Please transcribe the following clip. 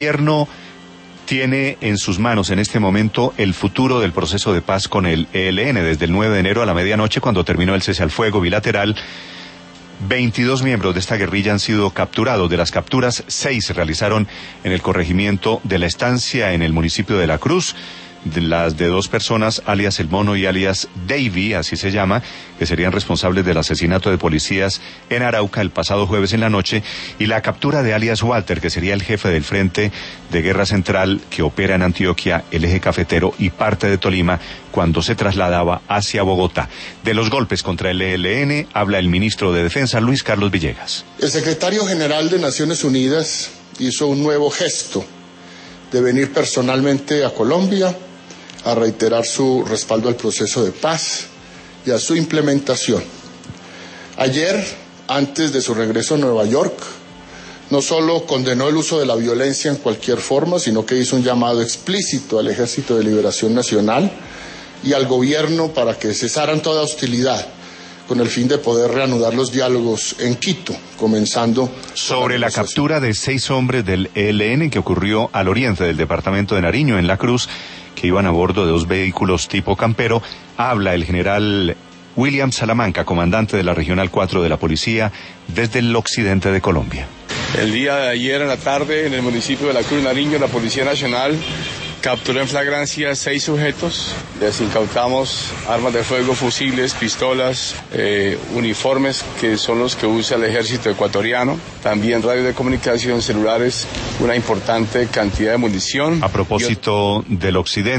gobierno tiene en sus manos en este momento el futuro del proceso de paz con el ELN. Desde el 9 de enero a la medianoche, cuando terminó el cese al fuego bilateral, 22 miembros de esta guerrilla han sido capturados. De las capturas, 6 se realizaron en el corregimiento de La Estancia, en el municipio de La Cruz. Las de 2 personas, alias El Mono y alias Davy, así se llama, que serían responsables del asesinato de policías en Arauca el pasado jueves en la noche, y la captura de alias Walter, que sería el jefe del Frente de Guerra Central que opera en Antioquia, el Eje Cafetero y parte de Tolima, cuando se trasladaba hacia Bogotá. De los golpes contra el ELN habla el ministro de Defensa, Luis Carlos Villegas. El secretario general de Naciones Unidas hizo un nuevo gesto de venir personalmente a Colombia a reiterar su respaldo al proceso de paz y a su implementación. Ayer, antes de su regreso a Nueva York, no solo condenó el uso de la violencia en cualquier forma, sino que hizo un llamado explícito al Ejército de Liberación Nacional y al gobierno para que cesaran toda hostilidad, con el fin de poder reanudar los diálogos en Quito, comenzando sobre la captura de 6 hombres del ELN que ocurrió al oriente del departamento de Nariño, en La Cruz, que iban a bordo de 2 vehículos tipo campero. Habla el general William Salamanca, comandante de la Regional 4 de la Policía, desde el occidente de Colombia. El día de ayer en la tarde, en el municipio de La Cruz, Nariño, la Policía Nacional capturó en flagrancia 6 sujetos. Les incautamos armas de fuego, fusiles, pistolas, uniformes que son los que usa el ejército ecuatoriano, también radios de comunicación, celulares, una importante cantidad de munición. A propósito del occidente.